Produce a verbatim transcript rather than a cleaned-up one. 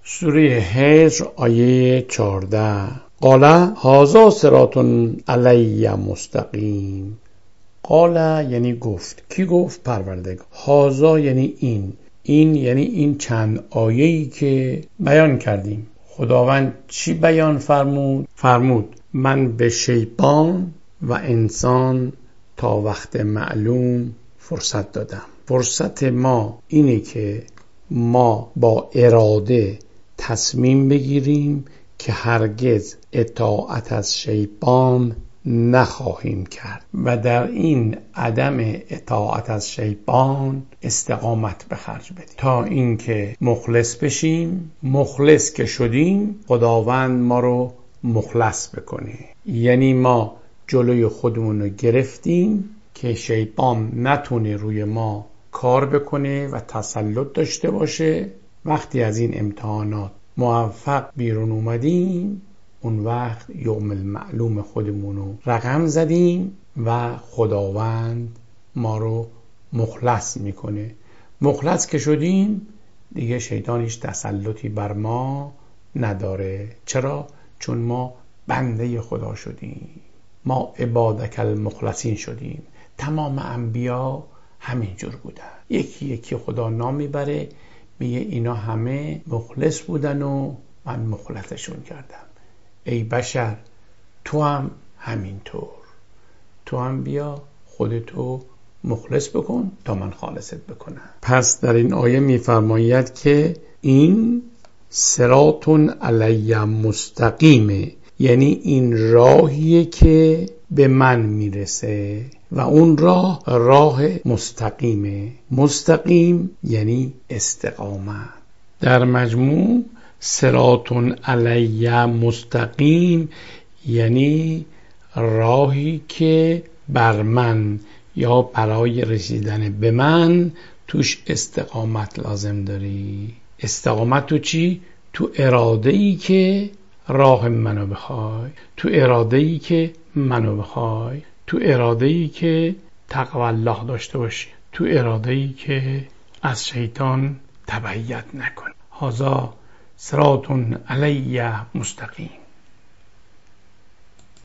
سوره هجر آیه چهارده. قال هذا صراط علی مستقیم. قال یعنی گفت. کی گفت؟ پروردگار. هذا یعنی این. این یعنی این چند آیه‌ای که بیان کردیم. خداوند چی بیان فرمود؟ فرمود من به شیطان و انسان تا وقت معلوم فرصت دادم. فرصت ما اینه که ما با اراده تصمیم بگیریم که هرگز اطاعت از شیطان نخواهیم کرد و در این عدم اطاعت از شیطان استقامت به خرج بدیم تا اینکه مخلص بشیم. مخلص که شدیم خداوند ما رو مخلص بکنه. یعنی ما جلوی خودمون رو گرفتیم که شیطان نتونه روی ما کار بکنه و تسلط داشته باشه. وقتی از این امتحانات موفق بیرون اومدیم، اون وقت یوم المعلوم خودمون رو رقم زدیم و خداوند ما رو مخلص میکنه. مخلص که شدیم دیگه شیطان هیچ تسلطی بر ما نداره. چرا؟ چون ما بنده خدا شدیم. ما عبادک المخلصین شدیم. تمام انبیا همینجور بودن. یکی یکی خدا نام میبره، میگه اینا همه مخلص بودن و من مخلصشون کردم. ای بشر تو هم همینطور. تو هم بیا خودتو مخلص بکن تا من خالصت بکنم. پس در این آیه میفرماید که این صراط علی مستقیمه، یعنی این راهیه که به من میرسه و اون راه راه مستقیمه. مستقیم یعنی استقامت. در مجموع صراط علی مستقیم یعنی راهی که بر من یا برای رسیدن به من توش استقامت لازم داری. استقامت تو چی؟ تو اراده‌ای که راه منو بخوای، تو اراده‌ای که منو بخوای، تو اراده‌ای که تقوی الله داشته باشی، تو اراده‌ای که از شیطان تبعیت نکنی. هذا صراط علی مستقیم.